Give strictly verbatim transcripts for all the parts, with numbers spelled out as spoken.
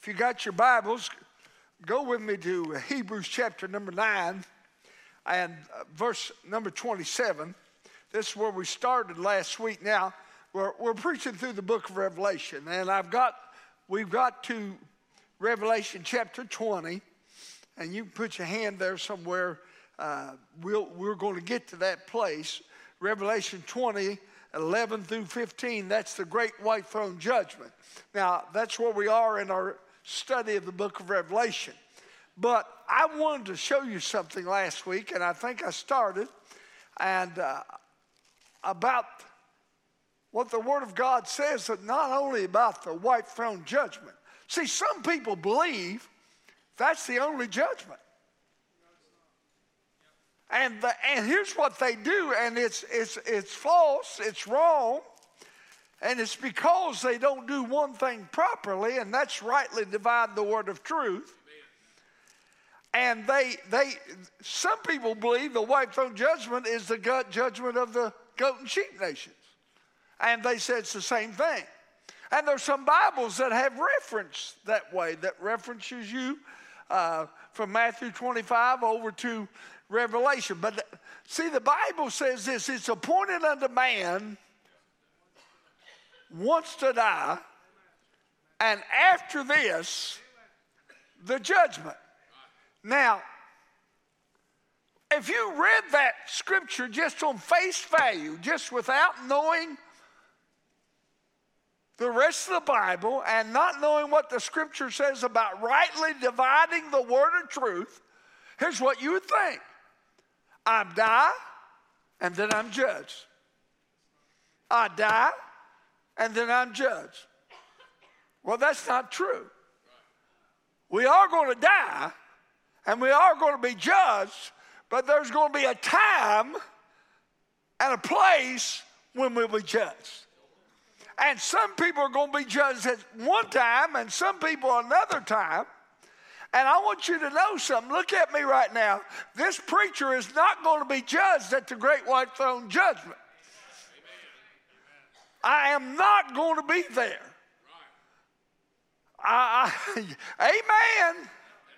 you got your Bibles, go with me to Hebrews chapter number nine and verse number twenty-seven. This is where we started last week. Now, we're, we're preaching through the book of Revelation, and I've got, we've got to Revelation chapter twenty, and you can put your hand there somewhere. Uh, we'll, we're going to get to that place. Revelation twenty, eleven through fifteen, that's the great white throne judgment. Now, that's where we are in our study of the book of Revelation. But I wanted to show you something last week, and I think I started, and uh, about what the Word of God says, that not only about the white throne judgment. See, some people believe that's the only judgment. And, the, and here's what they do, and it's, it's, it's false, it's wrong, and it's because they don't do one thing properly, and that's rightly divide the word of truth. Amen. And they, they, some people believe the white throne judgment is the gut judgment of the goat and sheep nations. And they say it's the same thing. And there's some Bibles that have reference that way, that references you uh, from Matthew twenty-five over to Revelation. But see, the Bible says this: it's appointed unto man once to die, and after this, the judgment. Now, if you read that scripture just on face value, just without knowing the rest of the Bible and not knowing what the scripture says about rightly dividing the word of truth, here's what you would think. I die, and then I'm judged. I die, and then I'm judged. Well, that's not true. We are going to die, and we are going to be judged, but there's going to be a time and a place when we'll be judged. And some people are going to be judged at one time, and some people another time. And I want you to know something. Look at me right now. This preacher is not going to be judged at the great white throne judgment. I am not going to be there. I, I, amen.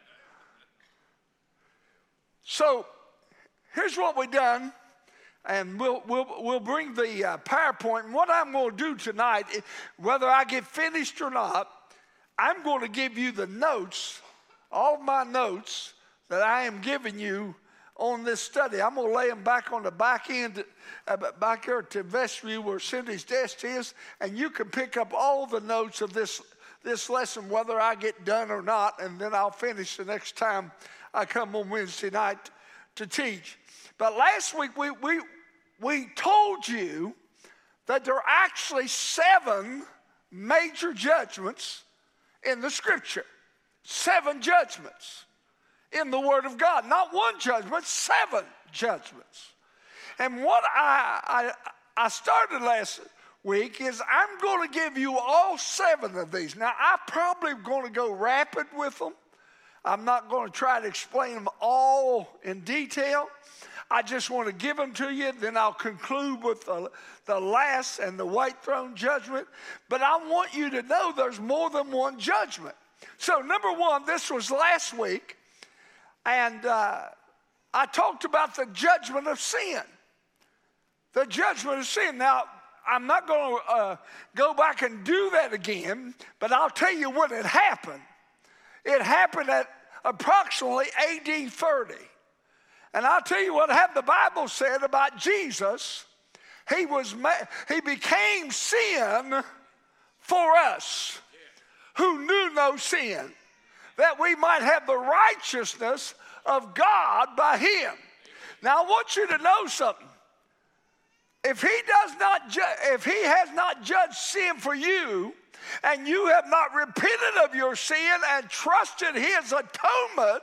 So here's what we've done, and we'll we'll we'll bring the uh, PowerPoint. And what I'm going to do tonight, whether I get finished or not, I'm going to give you the notes, all of my notes that I am giving you on this study. I'm going to lay them back on the back end, uh, back here to vestibule where Cindy's desk is, and you can pick up all the notes of this, this lesson, whether I get done or not, and then I'll finish the next time I come on Wednesday night to teach. But last week we, we, we told you that there are actually seven major judgments in the Scripture. Seven judgments in the Word of God. Not one judgment, seven judgments. And what I, I, I started last week is I'm going to give you all seven of these. Now, I'm probably going to go rapid with them. I'm not going to try to explain them all in detail. I just want to give them to you. Then I'll conclude with the, the last and the white throne judgment. But I want you to know there's more than one judgment. So number one, this was last week, and uh, I talked about the judgment of sin. The judgment of sin. Now, I'm not going to uh, go back and do that again, but I'll tell you when it happened. It happened at approximately A D thirty. And I'll tell you what happened. The Bible said about Jesus, he, was he became sin for us, who knew no sin, that we might have the righteousness of God by him. Now I want you to know something. If he does not ju- if he has not judged sin for you, and you have not repented of your sin and trusted his atonement,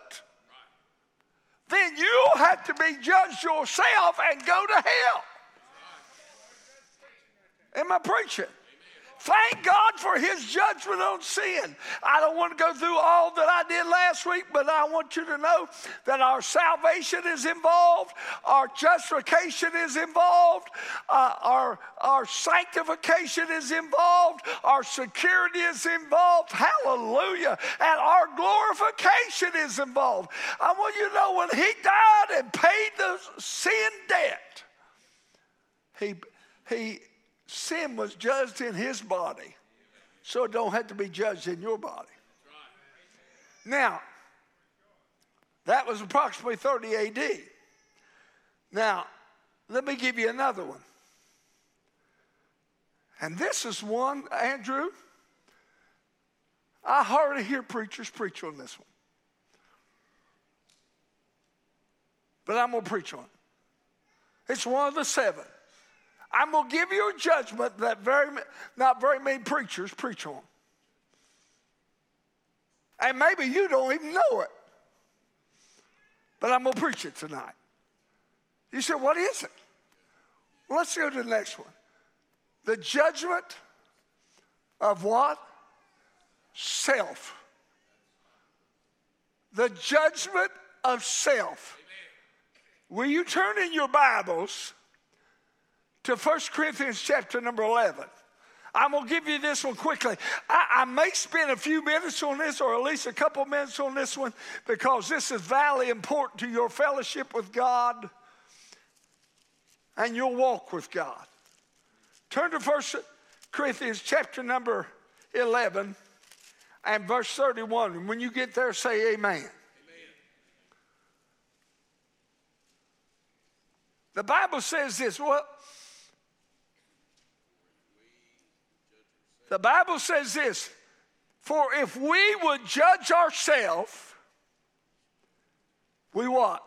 then you'll have to be judged yourself and go to hell. Am I preaching? Thank God for his judgment on sin. I don't want to go through all that I did last week, but I want you to know that our salvation is involved, our justification is involved, uh, our, our sanctification is involved, our security is involved, hallelujah, and our glorification is involved. I want you to know when he died and paid the sin debt, he, he, sin was judged in his body, so it don't have to be judged in your body. Now, that was approximately thirty A D. Now, let me give you another one. And this is one, Andrew, I hardly hear preachers preach on this one. But I'm going to preach on it. It's one of the seven. I'm going to give you a judgment that very, not very many preachers preach on. And maybe you don't even know it. But I'm going to preach it tonight. You say, what is it? Well, let's go to the next one. The judgment of what? Self. The judgment of self. Will you turn in your Bibles to First Corinthians chapter number eleven. I'm going to give you this one quickly. I, I may spend a few minutes on this, or at least a couple minutes on this one, because this is vitally important to your fellowship with God and your walk with God. Turn to First Corinthians chapter number eleven and verse thirty-one. And when you get there, say amen. Amen. The Bible says this. Well, the Bible says this, for if we would judge ourselves, we what?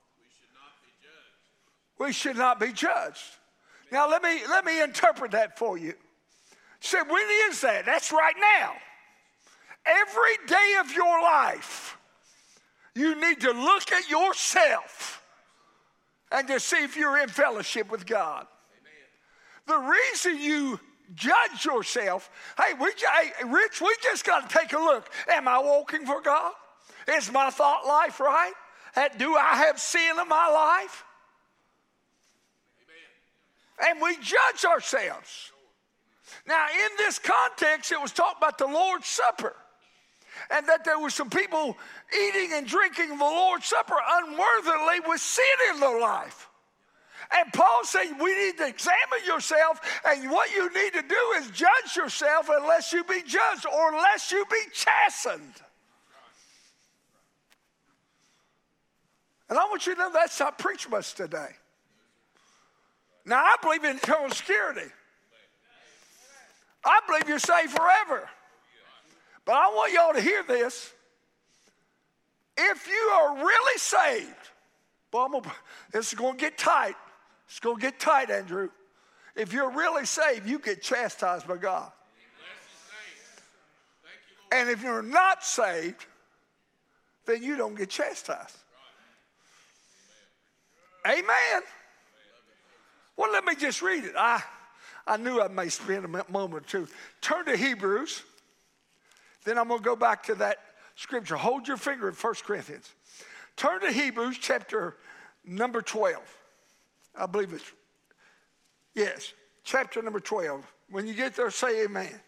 We should not be judged. We should not be judged. Now let me let me interpret that for you. Say, when is that? That's right now. Every day of your life, you need to look at yourself and to see if you're in fellowship with God. Amen. The reason you judge yourself. Hey, we, hey, Rich, we just got to take a look. Am I walking for God? Is my thought life right? Do I have sin in my life? Amen. And we judge ourselves. Now, in this context, it was talking about the Lord's Supper. And that there were some people eating and drinking the Lord's Supper unworthily with sin in their life. And Paul said, we need to examine yourself, and what you need to do is judge yourself unless you be judged or unless you be chastened. And I want you to know that's not preached much today. Now, I believe in eternal security. I believe you're saved forever. But I want y'all to hear this. If you are really saved, well, I'm gonna, this is going to get tight. It's going to get tight, Andrew. If you're really saved, you get chastised by God. And if you're not saved, then you don't get chastised. Amen. Well, let me just read it. I, I knew I may spend a moment or two. Turn to Hebrews. Then I'm going to go back to that scripture. Hold your finger in First Corinthians. Turn to Hebrews chapter number twelve. I believe it's, yes, chapter number twelve. When you get there, say amen. Amen.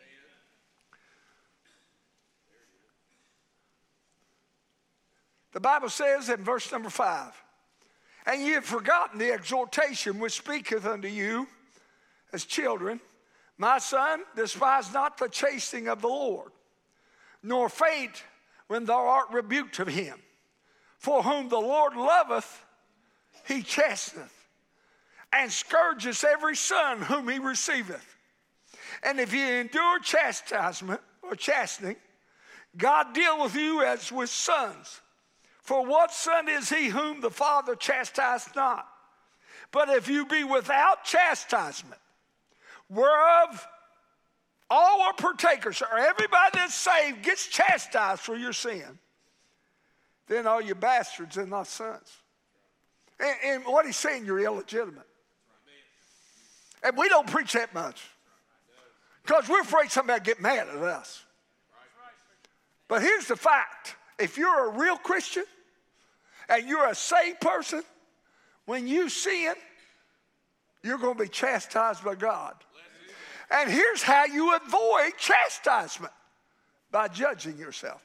The Bible says in verse number five, and ye have forgotten the exhortation which speaketh unto you as children. My son, despise not the chastening of the Lord, nor faint when thou art rebuked of him. For whom the Lord loveth, he chasteneth, and scourgeth every son whom he receiveth. And if ye endure chastisement or chastening, God deal with you as with sons. For what son is he whom the Father chastiseth not? But if you be without chastisement, whereof all are partakers, or everybody that's saved gets chastised for your sin, then are you bastards and not sons. And, and what he's saying, you're illegitimate. And we don't preach that much. Because we're afraid somebody will get mad at us. But here's the fact. If you're a real Christian and you're a saved person, when you sin, you're going to be chastised by God. And here's how you avoid chastisement: by judging yourself.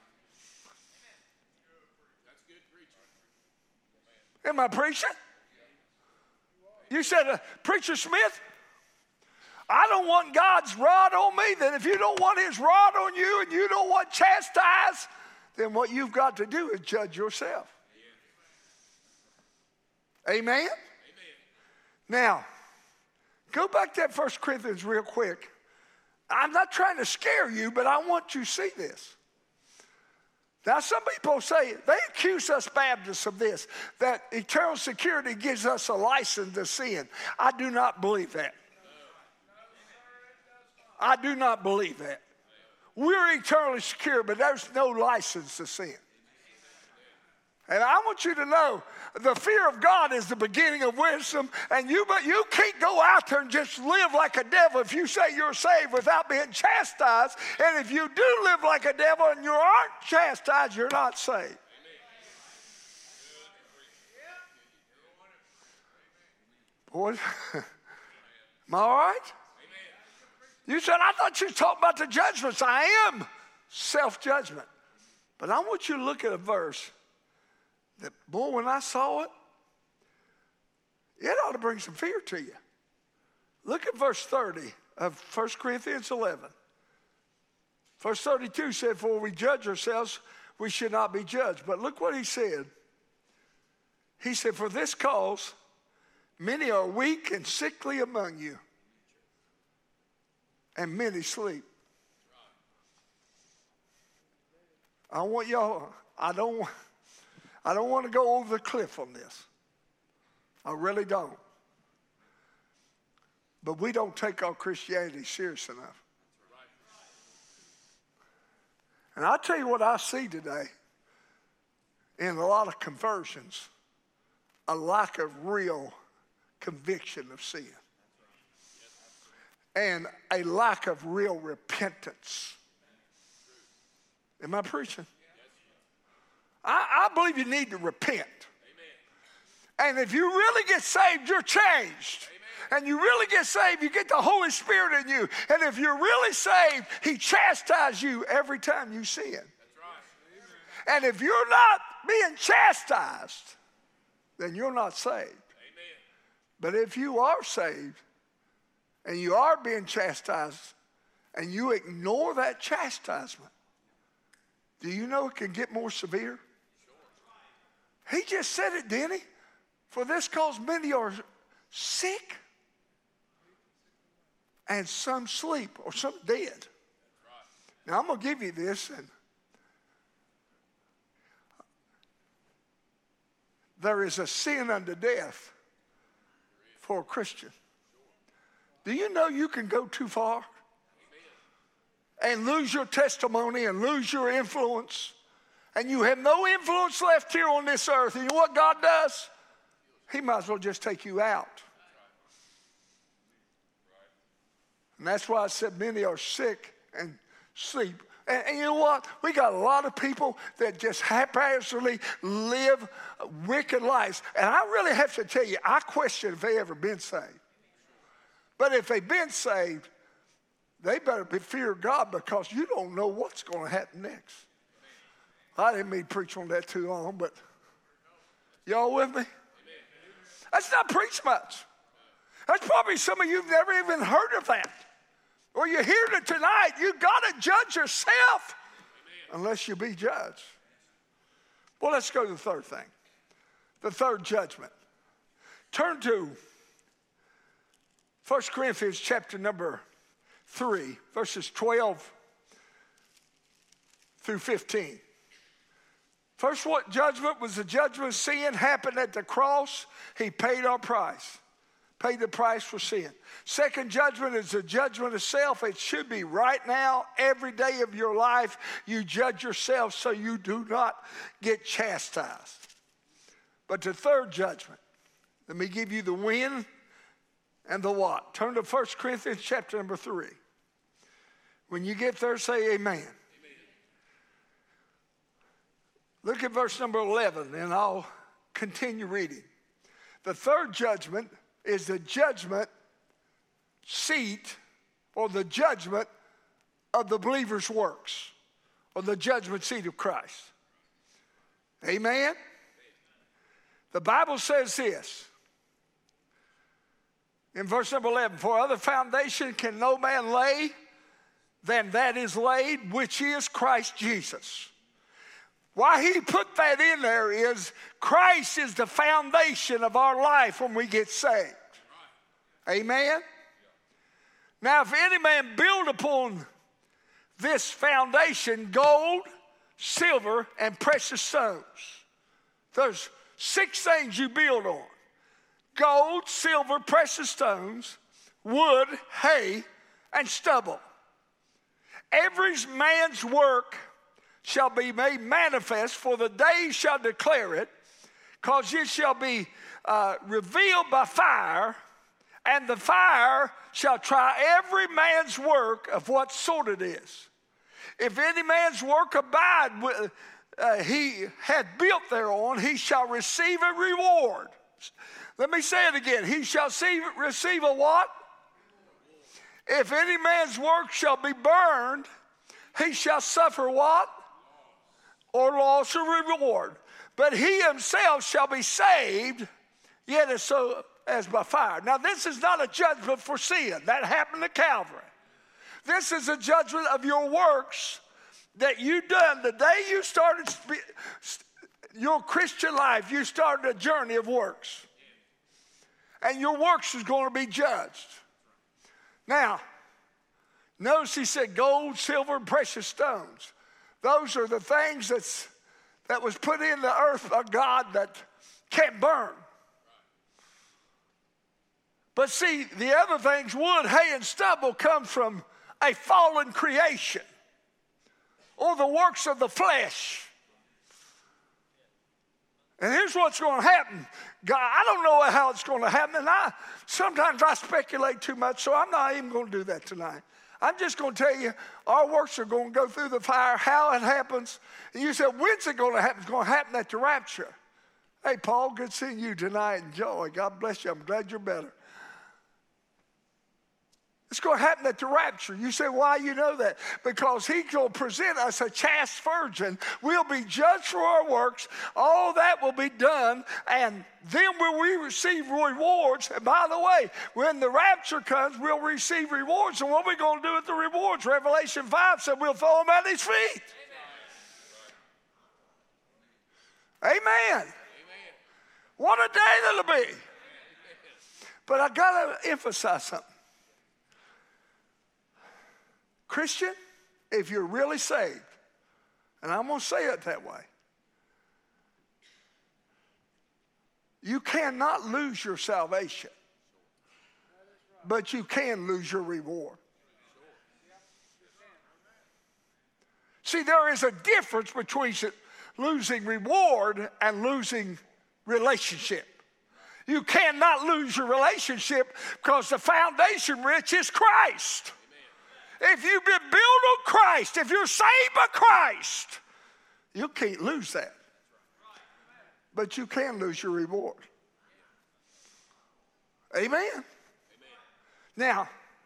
Am I preaching? You said, uh, Preacher Smith, I don't want God's rod on me. Then if you don't want his rod on you and you don't want chastised, then what you've got to do is judge yourself. Amen? Amen. Now, go back to that First Corinthians real quick. I'm not trying to scare you, but I want you to see this. Now, some people say, they accuse us Baptists of this, that eternal security gives us a license to sin. I do not believe that. I do not believe that. We're eternally secure, but there's no license to sin. And I want you to know, the fear of God is the beginning of wisdom, and you, but you can't go out there and just live like a devil if you say you're saved without being chastised. And if you do live like a devil and you aren't chastised, you're not saved. Boy, am I all right? You said, I thought you were talking about the judgments. I am self-judgment. But I want you to look at a verse that, boy, when I saw it, it ought to bring some fear to you. Look at verse thirty of First Corinthians eleven. Verse thirty-two said, for we judge ourselves, we should not be judged. But look what he said. He said, for this cause, many are weak and sickly among you, and many sleep. I want y'all, I don't, I don't want to go over the cliff on this. I really don't. But we don't take our Christianity serious enough. And I'll tell you what I see today in a lot of conversions: a lack of real conviction of sin. And a lack of real repentance. Am I preaching? I, I believe you need to repent. And if you really get saved, you're changed. And you really get saved, you get the Holy Spirit in you. And if you're really saved, he chastises you every time you sin. And if you're not being chastised, then you're not saved. But if you are saved, and you are being chastised, and you ignore that chastisement, do you know it can get more severe? He just said it, didn't he? For this cause many are sick, and some sleep, or some dead. Now, I'm going to give you this, and there is a sin unto death for a Christian. Do you know you can go too far and lose your testimony and lose your influence, and you have no influence left here on this earth? And you know what God does? He might as well just take you out. And that's why I said many are sick and sleep. And, and you know what? We got a lot of people that just haphazardly live wicked lives. And I really have to tell you, I question if they ever been saved. But if they've been saved, they better be fear God, because you don't know what's going to happen next. I didn't mean to preach on that too long, but y'all with me? That's not preach much. That's probably some of you have never even heard of that. Or you hear it tonight. You got to judge yourself unless you be judged. Well, let's go to the third thing. The third judgment. Turn to First Corinthians chapter number three, verses twelve through fifteen. First, what judgment was the judgment of sin happened at the cross. He paid our price, paid the price for sin. Second judgment is the judgment of self. It should be right now, every day of your life. You judge yourself so you do not get chastised. But the third judgment, let me give you the when and the what. Turn to First Corinthians chapter number three. When you get there, say amen. Amen. Look at verse number eleven, and I'll continue reading. The third judgment is the judgment seat or the judgment of the believer's works, or the judgment seat of Christ. Amen? The Bible says this in verse number eleven, for other foundation can no man lay than that is laid, which is Christ Jesus. Why he put that in there is Christ is the foundation of our life when we get saved. Amen? Now, if any man build upon this foundation gold, silver, and precious stones. There's six things you build on. Gold, silver, precious stones, wood, hay, and stubble. Every man's work shall be made manifest, for the day shall declare it, because it shall be uh, revealed by fire, and the fire shall try every man's work of what sort it is. If any man's work abide, with, uh, he hath built thereon, he shall receive a reward. Let me say it again. He shall see, receive a what? If any man's work shall be burned, he shall suffer what? Or loss or reward. But he himself shall be saved, yet as so as by fire. Now this is not a judgment for sin. That happened at Calvary. This is a judgment of your works that you done. The day you started your Christian life, you started a journey of works. And your works is going to be judged. Now, notice he said gold, silver, and precious stones. Those are the things that's, that was put in the earth by God that can't burn. But see, the other things, wood, hay, and stubble, come from a fallen creation or the works of the flesh. And here's what's going to happen. God, I don't know how it's going to happen, and I sometimes I speculate too much, so I'm not even going to do that tonight. I'm just going to tell you, our works are going to go through the fire, how it happens. And you said, when's it going to happen? It's going to happen at the rapture. Hey, Paul, good seeing you tonight. Enjoy. God bless you. I'm glad you're better. It's going to happen at the rapture. You say, why you know that? Because he's going to present us a chaste virgin. We'll be judged for our works. All that will be done. And then will we receive rewards. And by the way, when the rapture comes, we'll receive rewards. And what are we going to do with the rewards? Revelation five said we'll throw them at his feet. Amen. Amen. Amen. What a day that'll be. Amen. But I got to emphasize something. Christian, if you're really saved, and I'm going to say it that way, you cannot lose your salvation, but you can lose your reward. See, there is a difference between losing reward and losing relationship. You cannot lose your relationship because the foundation, Rich, is Christ. If you've been built on Christ, if you're saved by Christ, you can't lose that. But you can lose your reward. Amen? Amen. Now,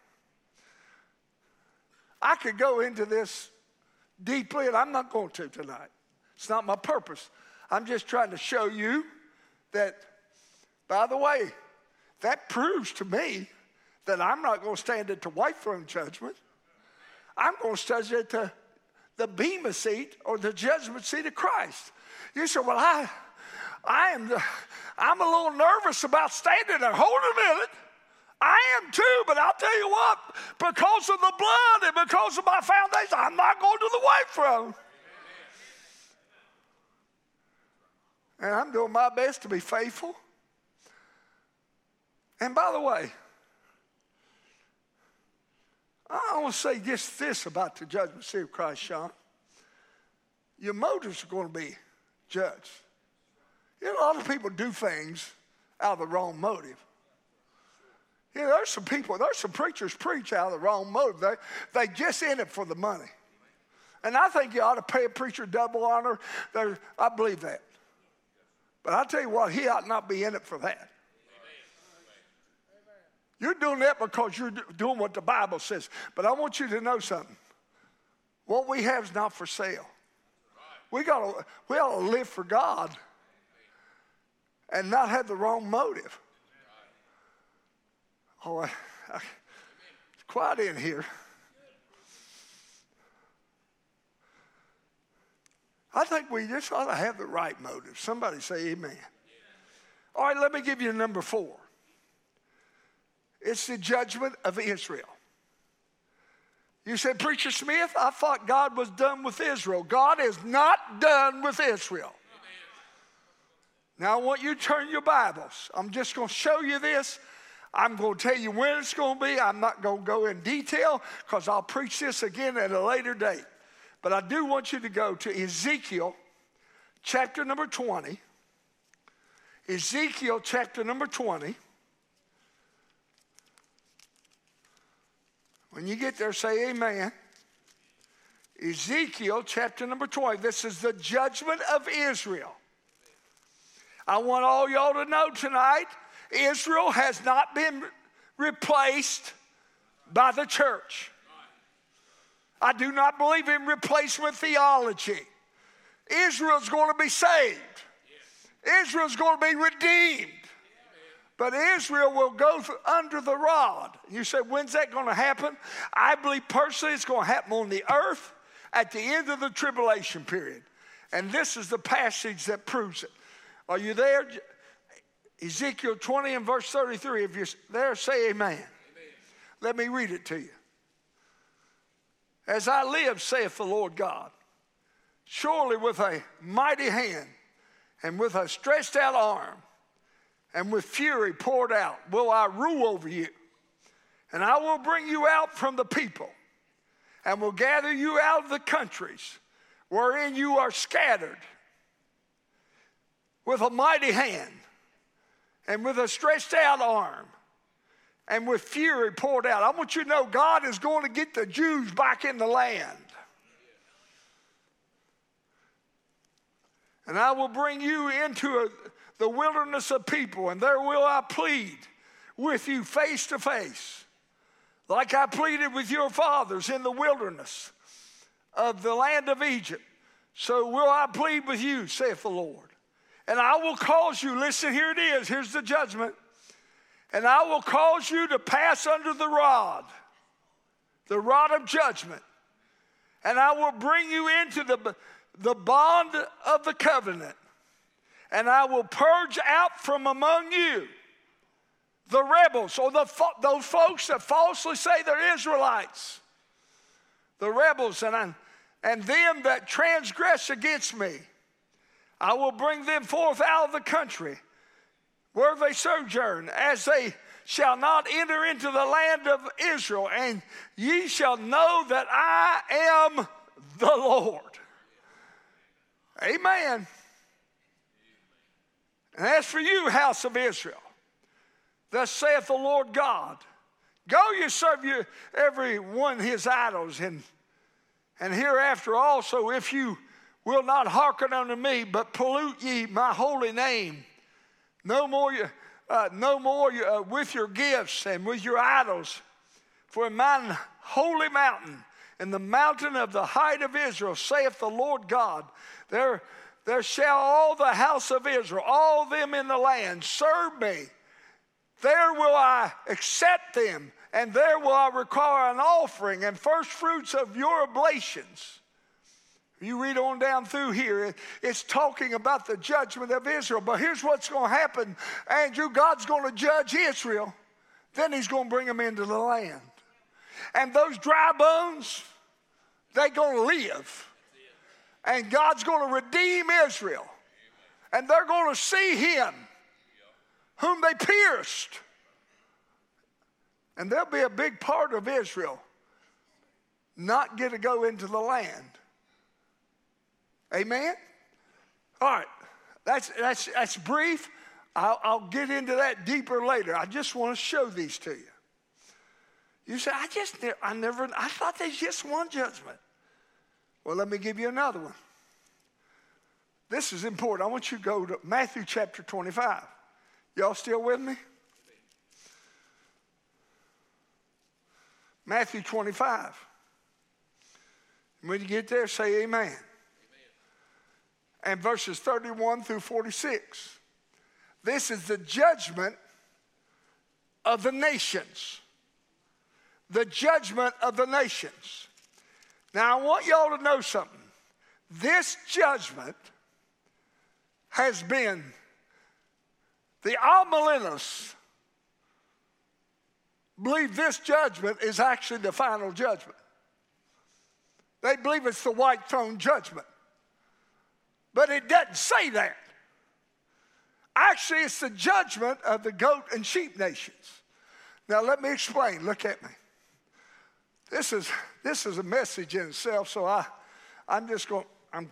I could go into this deeply, and I'm not going to tonight. It's not my purpose. I'm just trying to show you that, by the way, that proves to me that I'm not going to stand at the white throne judgment. I'm going to stand at the, the bema seat or the judgment seat of Christ. You say, well, I, I am, the, I'm a little nervous about standing there. Hold a minute. I am too, but I'll tell you what, because of the blood and because of my foundation, I'm not going to the white throne. And I'm doing my best to be faithful. And by the way, I want to say just this about the judgment seat of Christ, Sean. Your motives are going to be judged. You know, a lot of people do things out of the wrong motive. You know, there's some people, there's some preachers preach out of the wrong motive. They, they just in it for the money. And I think you ought to pay a preacher double honor. There, I believe that. But I'll tell you what, he ought not be in it for that. You're doing that because you're doing what the Bible says. But I want you to know something. What we have is not for sale. We got to we ought to live for God and not have the wrong motive. Oh, I, I, it's quiet in here. I think we just ought to have the right motive. Somebody say amen. All right, let me give you number four. It's the judgment of Israel. You said, Preacher Smith, I thought God was done with Israel. God is not done with Israel. Now I want you to turn your Bibles. I'm just going to show you this. I'm going to tell you when it's going to be. I'm not going to go in detail because I'll preach this again at a later date. But I do want you to go to Ezekiel chapter number twenty. Ezekiel chapter number twenty. When you get there, say amen. Ezekiel chapter number twenty. This is the judgment of Israel. I want all y'all to know tonight, Israel has not been replaced by the church. I do not believe in replacement theology. Israel's going to be saved. Israel's going to be redeemed. But Israel will go under the rod. You say, when's that going to happen? I believe personally it's going to happen on the earth at the end of the tribulation period. And this is the passage that proves it. Are you there? Ezekiel twenty and verse thirty-three. If you're there, say amen. Amen. Let me read it to you. As I live, saith the Lord God, surely with a mighty hand and with a stretched out arm and with fury poured out will I rule over you. And I will bring you out from the people and will gather you out of the countries wherein you are scattered with a mighty hand and with a stretched out arm and with fury poured out. I want you to know God is going to get the Jews back in the land. And I will bring you into a, the wilderness of people, and there will I plead with you face to face, like I pleaded with your fathers in the wilderness of the land of Egypt. So will I plead with you, saith the Lord. And I will cause you, listen, here it is, here's the judgment. And I will cause you to pass under the rod, the rod of judgment. And I will bring you into the, the bond of the covenant. And I will purge out from among you the rebels, or the, those folks that falsely say they're Israelites. The rebels and, I, and them that transgress against me. I will bring them forth out of the country where they sojourn, as they shall not enter into the land of Israel, and ye shall know that I am the Lord. Amen. And as for you, house of Israel, thus saith the Lord God, go ye serve you every one his idols, and, and hereafter also, if you will not hearken unto me, but pollute ye my holy name, no more, uh, no more uh, with your gifts and with your idols. For in mine holy mountain, in the mountain of the height of Israel, saith the Lord God, there, there shall all the house of Israel, all them in the land, serve me. There will I accept them, and there will I require an offering and first fruits of your oblations. You read on down through here, it's talking about the judgment of Israel. But here's what's going to happen, Andrew. God's going to judge Israel. Then he's going to bring them into the land. And those dry bones, they're going to live. And God's going to redeem Israel. And they're going to see him whom they pierced. And there'll be a big part of Israel not get to go into the land. Amen? All right, that's, that's, that's brief. I'll, I'll get into that deeper later. I just want to show these to you. You say, I just, I never, I thought there's just one judgment. Well, let me give you another one. This is important. I want you to go to Matthew chapter twenty-five. Y'all still with me? Matthew twenty-five. When you get there, say amen. Amen. And verses thirty-one through forty-six. This is the judgment of the nations. The judgment of the nations. Now, I want y'all to know something. This judgment has been, the Amillennialists believe this judgment is actually the final judgment. They believe it's the white throne judgment. But it doesn't say that. Actually, it's the judgment of the goat and sheep nations. Now, let me explain. Look at me. This is, this is a message in itself, so I, I'm just going, I'm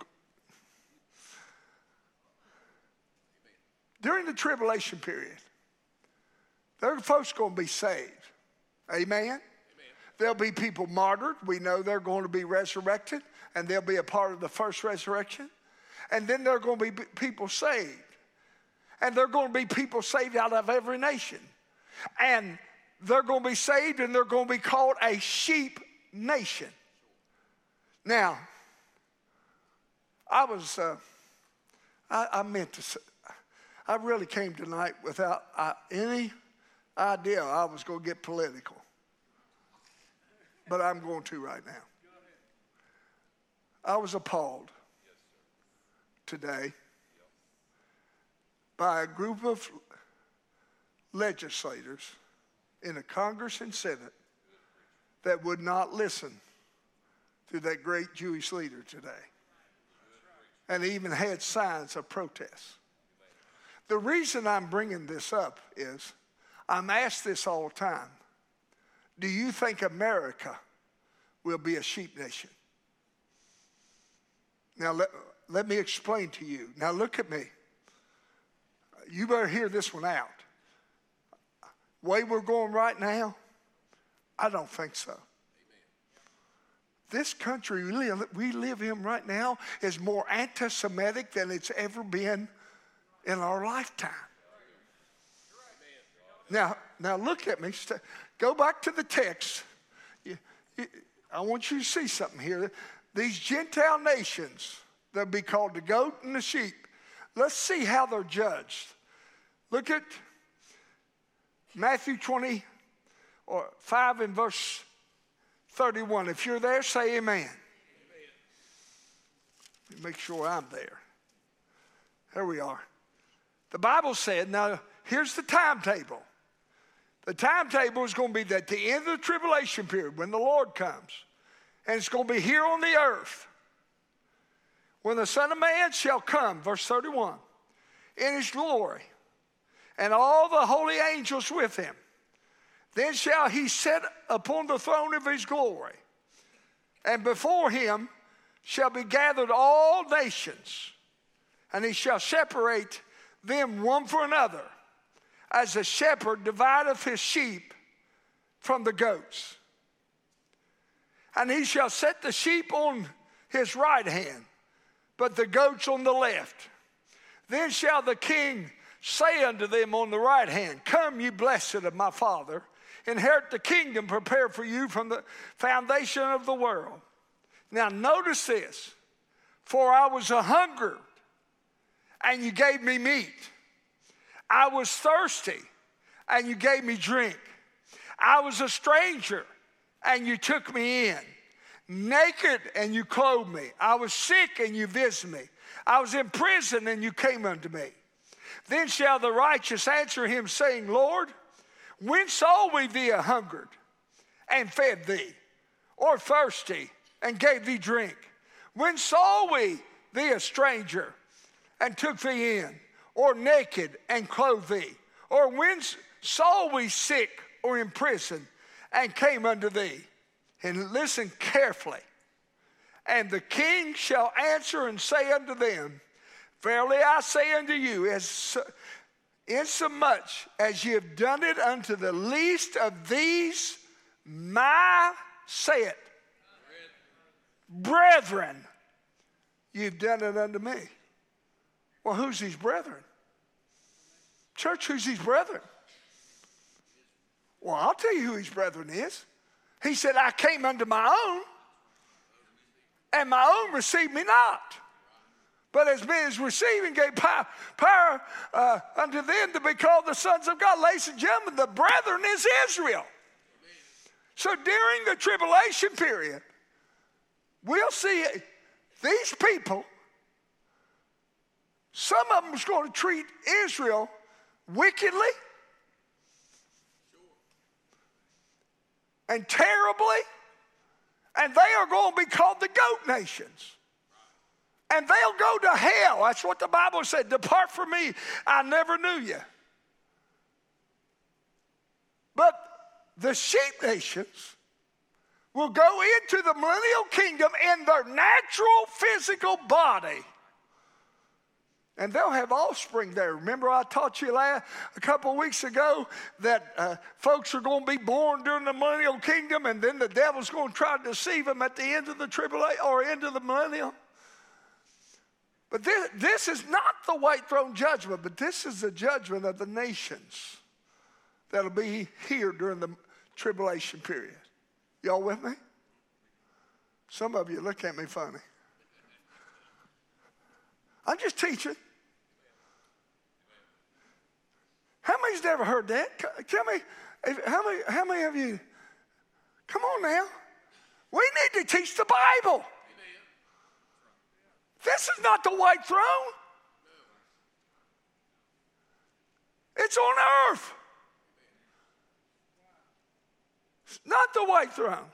during the tribulation period, there are folks going to be saved. Amen? Amen? There'll be people martyred. We know they're going to be resurrected, and they'll be a part of the first resurrection. And then there are going to be people saved. And there are going to be people saved out of every nation. And they're going to be saved, and they're going to be called a sheep nation. Now, I was, uh, I, I meant to say, I really came tonight without uh, any idea I was going to get political. But I'm going to right now. I was appalled today by a group of legislators in the Congress and Senate that would not listen to that great Jewish leader today, and even had signs of protest. The reason I'm bringing this up is I'm asked this all the time. Do you think America will be a sheep nation? Now, let, let me explain to you. Now, look at me. You better hear this one out. Way we're going right now, I don't think so. Amen. This country we live, we live in right now is more anti-Semitic than it's ever been in our lifetime. Now, now look at me. Go back to the text. You, you, I want you to see something here. These Gentile nations, they'll be called the goat and the sheep. Let's see how they're judged. Look at Matthew twenty or five and verse thirty-one. If you're there, say amen. Amen. Let me make sure I'm there. There we are. The Bible said, now here's the timetable. The timetable is going to be that at the end of the tribulation period, when the Lord comes, and it's going to be here on the earth, when the Son of Man shall come, verse thirty-one, in his glory, and all the holy angels with him, then shall he sit upon the throne of his glory, and before him shall be gathered all nations, and he shall separate them one from another, as a shepherd divideth his sheep from the goats. And he shall set the sheep on his right hand, but the goats on the left. Then shall the king say unto them on the right hand, come, ye blessed of my Father, inherit the kingdom prepared for you from the foundation of the world. Now notice this. For I was a hungered, and you gave me meat. I was thirsty, and you gave me drink. I was a stranger, and you took me in. Naked, and you clothed me. I was sick, and you visited me. I was in prison, and you came unto me. Then shall the righteous answer him, saying, Lord, when saw we thee a hungered, and fed thee, or thirsty, and gave thee drink? When saw we thee a stranger, and took thee in, or naked, and clothed thee? Or when saw we sick, or in prison, and came unto thee? And listen carefully. And the king shall answer and say unto them, verily I say unto you, as insomuch as ye have done it unto the least of these my, say it, brethren, you've done it unto me. Well, who's these brethren? Church, who's these brethren? Well, I'll tell you who his brethren is. He said, I came unto my own, and my own received me not. But as many as receiving gave power, power uh, unto them to be called the sons of God. Ladies and gentlemen, the brethren is Israel. So during the tribulation period, we'll see these people, some of them is going to treat Israel wickedly and terribly, and they are going to be called the goat nations. And they'll go to hell. That's what the Bible said. Depart from me, I never knew you. But the sheep nations will go into the millennial kingdom in their natural physical body. And they'll have offspring there. Remember I taught you last, a couple of weeks ago that uh, folks are going to be born during the millennial kingdom, and then the devil's going to try to deceive them at the end of the tribulation or end of the millennium. But this, this is not the white throne judgment, but this is the judgment of the nations that'll be here during the tribulation period. Y'all with me? Some of you look at me funny. I'm just teaching. How many's never heard that? Tell me, how many, how many of you, come on now. We need to teach the Bible. This is not the white throne. It's on earth. It's not the white throne.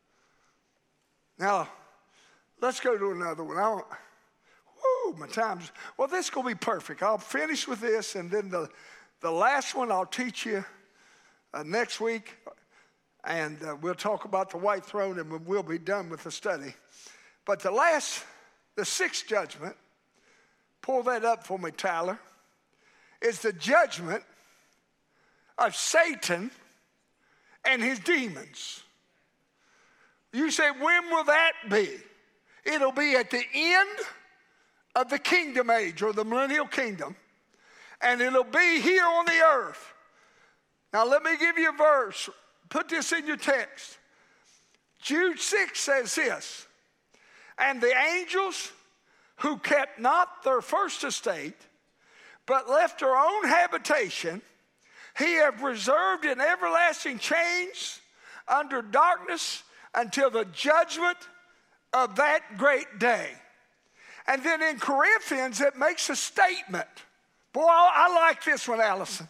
Now, let's go to another one. I woo, my time's, well, this is going to be perfect. I'll finish with this, and then the, the last one I'll teach you uh, next week, and uh, we'll talk about the white throne, and we'll be done with the study. But the last... The sixth judgment, pull that up for me, Tyler, is the judgment of Satan and his demons. You say, when will that be? It'll be at the end of the kingdom age or the millennial kingdom, and it'll be here on the earth. Now let me give you a verse. Put this in your text. Jude six says this. And the angels who kept not their first estate, but left their own habitation, he have reserved in everlasting chains under darkness until the judgment of that great day. And then in Corinthians, it makes a statement. Boy, I like this one, Allison.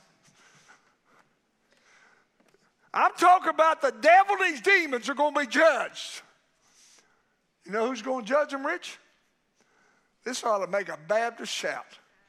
I'm talking about the devil and these demons are going to be judged. You know who's going to judge them, Rich? This ought to make a Baptist shout.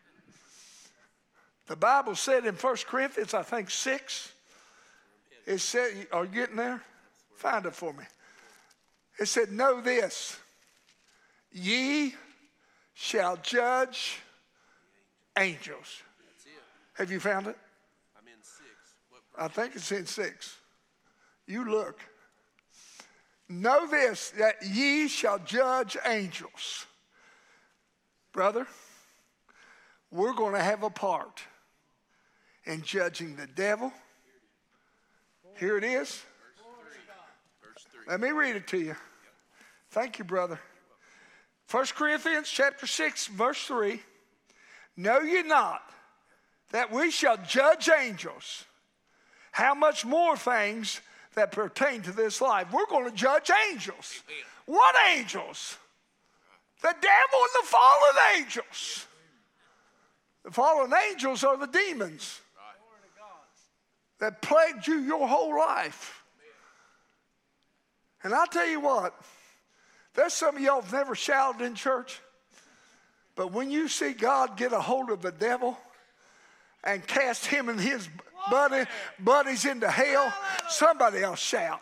The Bible said in First Corinthians, I think six, it said, are you getting there? Find it for me. It said, know this, ye shall judge angels. Have you found it? I'm in six. I think it's in six. You look. Know this, that ye shall judge angels. Brother, we're going to have a part in judging the devil. Here it is. Let me read it to you. Thank you, brother. First Corinthians chapter six, verse three. Know ye not that we shall judge angels? How much more things that pertain to this life? We're going to judge angels. What angels? The devil and the fallen angels. The fallen angels are the demons that plagued you your whole life. And I'll tell you what, there's some of y'all have never shouted in church, but when you see God get a hold of the devil and cast him and his buddy, buddies into hell, somebody else shout.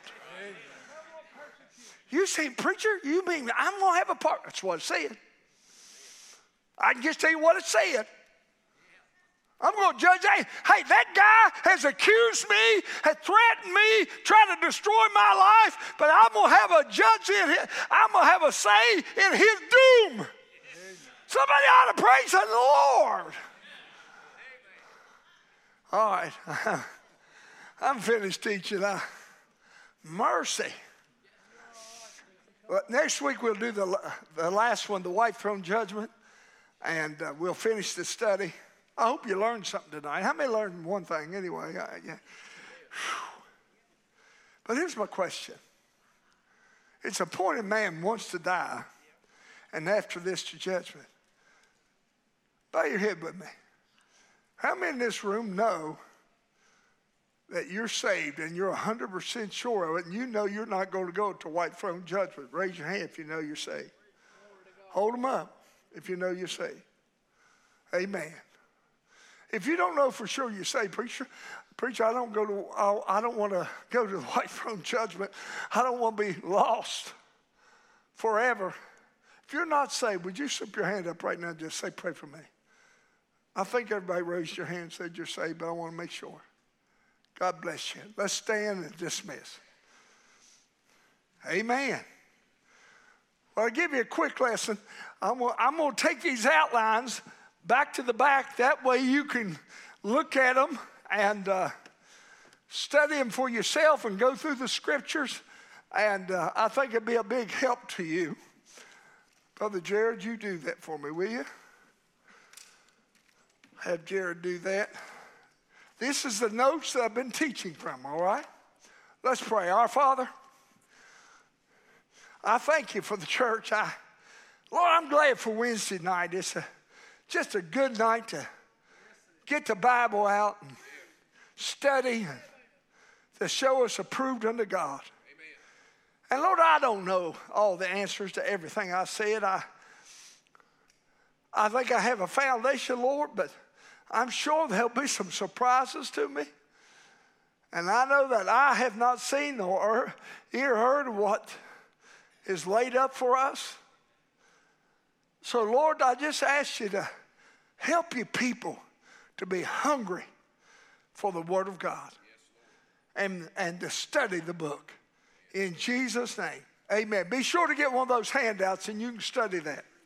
You say, preacher, you mean I'm going to have a part? That's what it said. I can just tell you what it said. I'm going to judge. Hey, hey, that guy has accused me, has threatened me, trying to destroy my life, but I'm going to have a judge in his, I'm going to have a say in his doom. Somebody ought to praise the Lord. All right. I'm finished teaching. Uh, mercy. Well, next week we'll do the, the last one, the white throne judgment, and uh, we'll finish the study. I hope you learned something tonight. How many learned one thing anyway? I, yeah. But here's my question. It's appointed man wants to die, and after this to judgment. Bow your head with me. How many in this room know that you're saved and you're one hundred percent sure of it, and you know you're not going to go to white throne judgment? Raise your hand if you know you're saved. Hold them up if you know you're saved. Amen. If you don't know for sure you're saved, preacher, preacher, I don't go to, I don't want to go to the white throne judgment. I don't want to be lost forever. If you're not saved, would you slip your hand up right now and just say, pray for me? I think everybody raised your hand and said you're saved, but I want to make sure. God bless you. Let's stand and dismiss. Amen. Well, I'll give you a quick lesson. I'm going, I'm going to take these outlines back to the back. That way you can look at them and uh, study them for yourself and go through the scriptures. And uh, I think it'd be a big help to you. Brother Jared, you do that for me, will you? Have Jared do that. This is the notes that I've been teaching from, all right? Let's pray. Our Father, I thank you for the church. I, Lord, I'm glad for Wednesday night. It's a Just a good night to get the Bible out and study and to show us approved unto God. Amen. And Lord, I don't know all the answers to everything I said. I, I think I have a foundation, Lord, but I'm sure there'll be some surprises to me. And I know that I have not seen or ear heard what is laid up for us. So, Lord, I just ask you to help your people to be hungry for the Word of God and, and to study the book. In Jesus' name, amen. Be sure to get one of those handouts and you can study that.